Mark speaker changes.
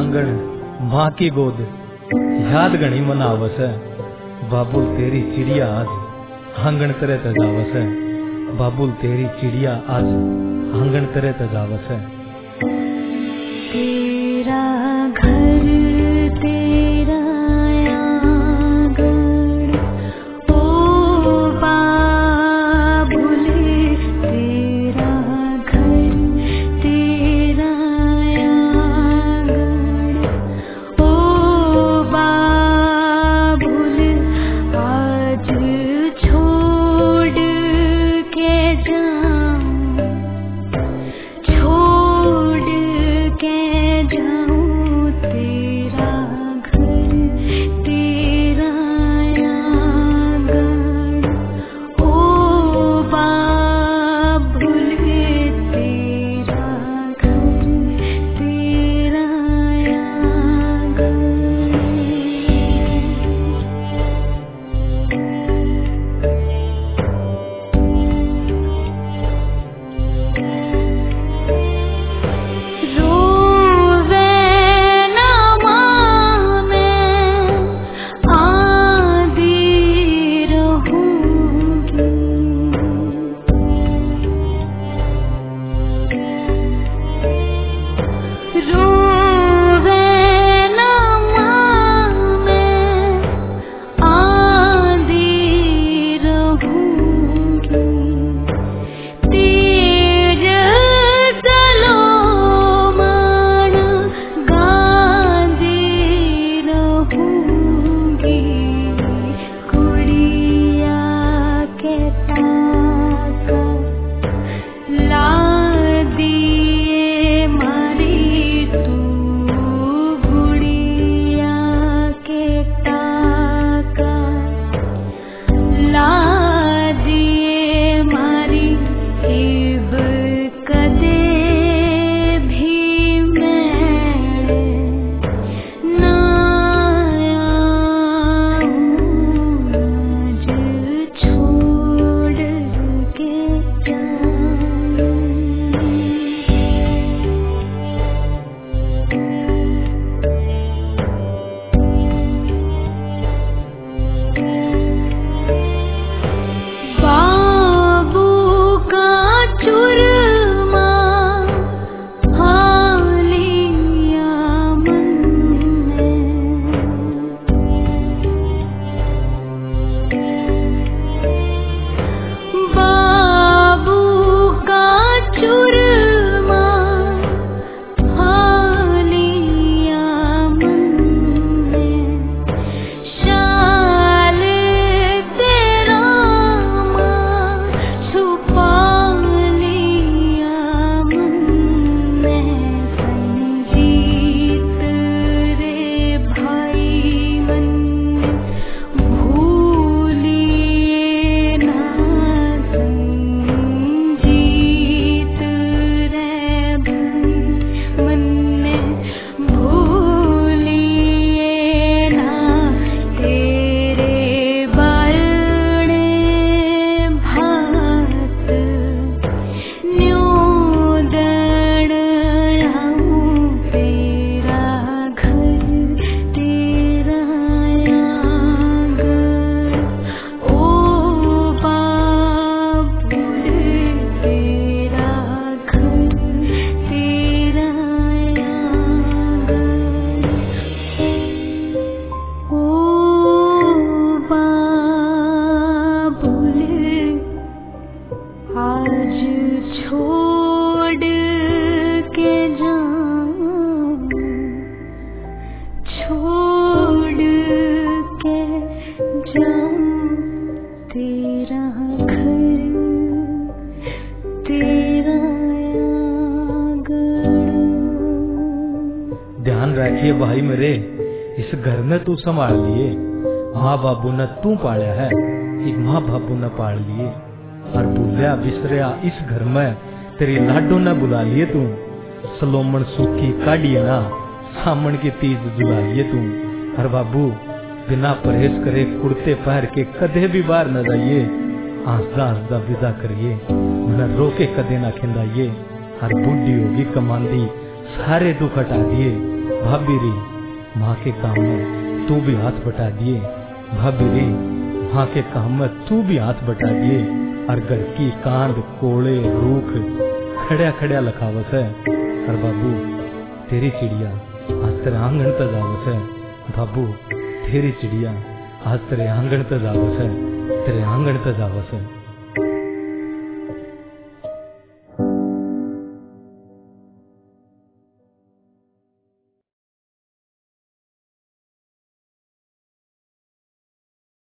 Speaker 1: आंगन माँ की गोद याद घनी मनावस है। बाबुल तेरी चिड़िया आज आंगन तेरे तजावस है। बाबुल तेरी चिड़िया आज आंगन तेरे तजावस है।
Speaker 2: तेरा घर तेरा आंगन ओ बाबुल तेरा घर तेरा आंगन ओ बाबुल आज छोड़ के जाऊं तेरा घर तेरा आंगन ओ बाबुल तेरा घर तेरा
Speaker 1: ध्यान रखिए भाई मेरे, इस घर में तू संभाल लिए। माँ बाबू ने तू पाला है, एक माँ बाबू ने पाल लिए। और भूलिया बिसरिया इस घर में तेरी लाडो ने बुला लिए तू। सलोमन सूखी काढ़िए ना, सामन की तीज जुला लिए तू। और बाबू बिना परहेज करे कुर्ते पहन के कदे भी बाहर न जाइए। हंसदा हंसदा विदा करिए, मैंने रोके कदे ना खिंदाइए। हर बूढ़ी होगी कमांदी, सारे दुख हटा दिए। भाभी री माँ के काम में तू भी हाथ बटा दिए, भाभी री माँ के काम में तू भी हाथ बटा दिए। और घर की कांद कोड़े रूख खड़िया खड़िया लखावस है। और बाबू तेरी चिड़िया आज तेरे आंगन तक जावस है, बाबू तेरी चिड़िया आज तेरे आंगन तक जावस है, तेरे आंगन तक जावस है।